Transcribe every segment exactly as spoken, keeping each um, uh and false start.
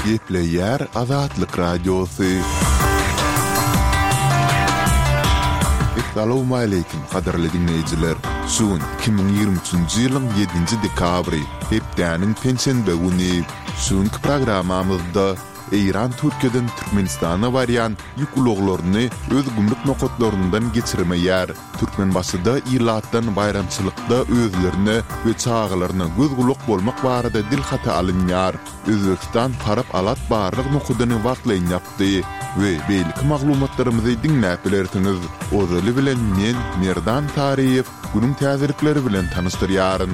Gepleyer Azatlyk Radiosu. Assalamu alaykum qadarly dinleyijiler. Şun iki bin ýygrimi üçinji ýylyň ýedinji dekabry, hepdäniň pensiýende güni. Şunky programamyzda Eýran Türkiýeden Türkmenistana barýan ýük uluglaryny öz gümrük nokatlaryndan geçirmeýär. Türkmenbaşyda ýyllardan bayramçylykda özlerini we çağlaryna göz gulak bolmak barada dilhata alynýar. Özbekistan tarap alat barlyk nokudyny wagtlaýan ýapdy we beýlik maglumatlarymyzy dinläp bilersiňiz. Ozaly bilen men Merdan Tariýew günüň täzirlikleri bilen tanışdyrýaryn.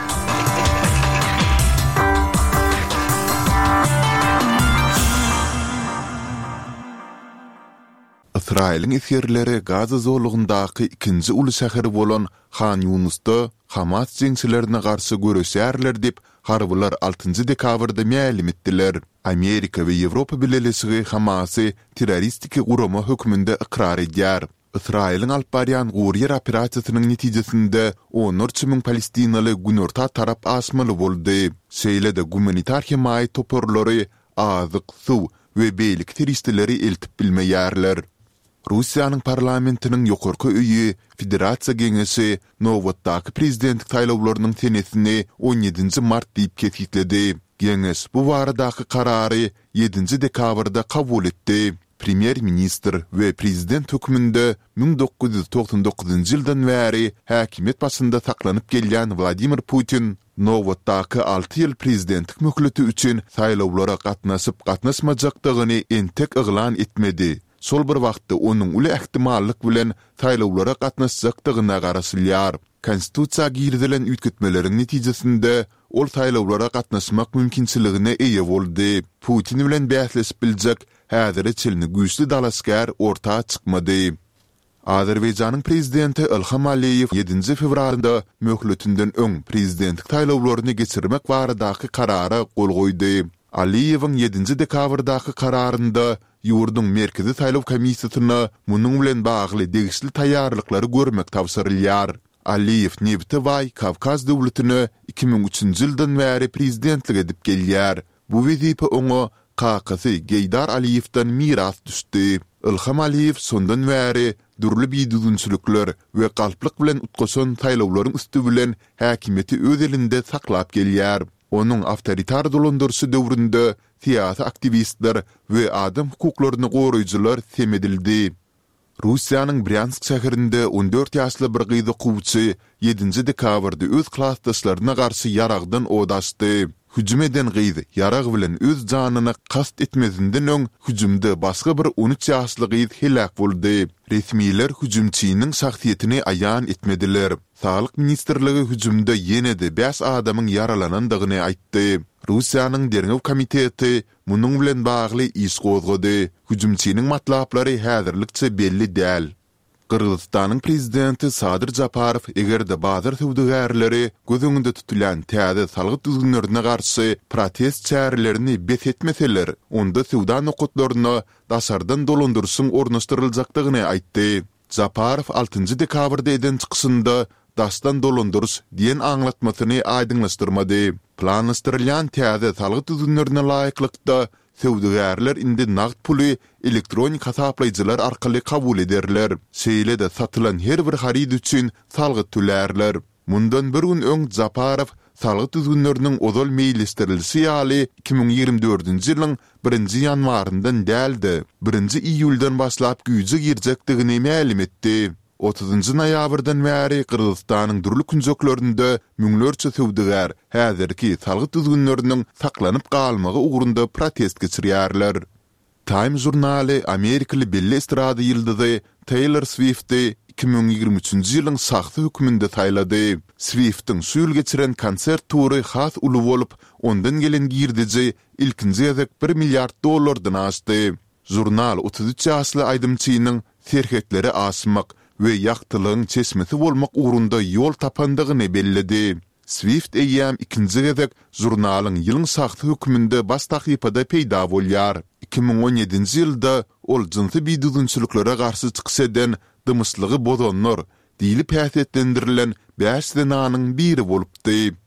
İsrail'in esirleri Gaza zolugyndaky ikinji uly şäheri bolan Han Yunus'da Hamas jeňçilerine garşy görüşýärler dip harbylar altynji dekabrda ma'lum etdiler. Amerika we Ýewropa birleşigi Hamasy terroristiki gurama hökmünde ikrar edýär. İsrail'in alyp barýan gurýer operasiýasynyň netijesinde on üç min Palestinaly günorta tarap asmaly boldy. Şeýle de humanitar himaýa toporlary azyk, suw we beýlik terroristleri eltip bilmeýärler. Russiýanyň parlamentiniň ýokarky öýi Federasiýa Geňeşi nowatdaky prezidentlik taýlawlarynyň tenesini on ýedinji mart diýip kefitledi. Geňeş bu baradaky karary ýedinji dekabrda kabul etdi. Premier minister we prezident hökmünde bin dokuz ýüz toksan dokuzynjy ýyldan bäri häkimet başynda saklanyp gelýän Vladimir Putin nowatdaky alty ýyl prezidentlik möhleti üçin taýlawlara gatnaşyp gatnaşmajakdygyny entek yglan etmedi. Sol bir wagtda onuň uly ähtimallyk bilen taýlawlara gatnaşjakdygyna garaşylýar. Konstitusiýa girdilen üýtgetmeleriň netijesinde ol taýlawlara gatnaşmak mümkinçiligine eýe boldy. Putin bilen bähsleşip biljek häzir çelini güýçli dalaşgar ortağa çykmady. Azerbaýjanyň prezidenti Ilham Aliýew ýedinji fevralda möhletinden öň prezidentlik taýlawlaryny geçirmek baradaky karara gol goýdy. Aliýewiň ýedinji dekabrdaky kararynda ýurdun merkezi taýlaw komissiýasyna munyň bilen bagly degişli taýýarlyklary görmek tawsyrylýar. Aliýew Nebti Kavkaz döwletini iki bin üçinji ýyldan bäri prezidentlik edip gelýär. Bu wezipe oňa kakasy Geýdar Aliýewden miras düşdi. Ilham Aliýew sondan bäri durly biýdüzünçülükler we galplyk bilen utgaşan taýlawlaryň üstü bilen häkimeti öz elinde saklap gelýär. Onuň awtoritar dolandyrşy döwründe siyasi aktivistler we adam hukuklaryny goraýjylar semedildi. Russiýanyň Bryansk şäherinde on dört ýaşly bir gyzy gowçy ýedinji dekabrda öz klassdaşlaryna garşy yaragdan odaşdy. Hüjüm eden gyzy yarag bilen öz janyny kast etmezinden öň hüjümde başga bir on üç ýaşly gyzy helak boldy. Resmiler hüjümçiniň şahsiýetini aýan etmediler. Sağlyk ministrligi hüjümde ýene-de beş adamyň yaralanandygyny aýtdy. Russiýanyň Dernew komiteti munyň bilen bagly iş gozgady. Hüjümçiniň matlaplary häzirlikçe belli däl. Kırgızstanyň prezidenti Sadyr Japarow egerde bazar sowdagärleri göz öňünde tutulan täze salgyt düzgünlerine garşy protest çärelerini bethetmeseler, onda sowda nokatlaryna daşardan dolandyrşyň ornaşdyryljakdygyny aýtdy. Japarow altynji dekabrda eden çykysynda daşdan dolandyrş diýen aňlatmasyny aýdyňlaşdyrmady. Planlaşdyrylýan täze salgyt düzgünlerine laýyklykda sowdagärler indi nagd puly elektronik hasaplaýjylar arkaly kabul ederler. Şeýle de satylan her bir harid üçin salgyt tölärler. Mundan bir gün öň Japarow salgyt düzgünleriniň ozal meýilleşdirilýäsi ýaly iki bin ýygrimi dördünji ýylyň birinji ýanwaryndan däldi. birinji iýuldan başlap güýje girjekdigini ma'lum etdi. otuzunji noýabrdan bäri Kırgızstanyň durly künjeklerinde müňlerçe sowdagar häzirki salgyt düzgünleriniň saklanyp galmagy ugrunda protest geçirýärler. Time jurnaly Amerikaly belli estrada ýyldyzy Taylor Swift'i iki bin ýygrimi üçinji ýylyň saxta hökmünde taýlady. Swift'in şuýul geçiren konsert tury has uly bolup, ondan gelen girdici ilkinji ýazak bir milliard dollardan aşdy. Jurnal otuz üç ýaşly aýdymçynyň serhetleri asmak we ýaktylygyň çeşmesi bolmak ugrunda ýol tapandygyny bellidi. Swift eýýäm ikinji gezek jurnalyň ýylyň saxta hökmünde bas tahypada peýda bolýar. iki bin on ýedinji ýylda ol jinsy biýdüzünçüliklere garşy çykyş eden dymyslygy bozanlar diýilip häsiýetlendirilen beş denanyň biri bolupdy.